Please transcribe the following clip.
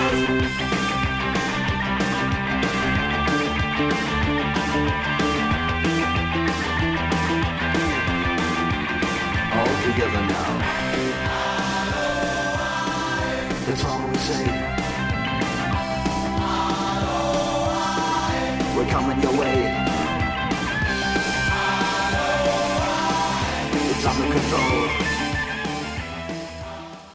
All together now. That's all we say. We're coming your way. It's under control.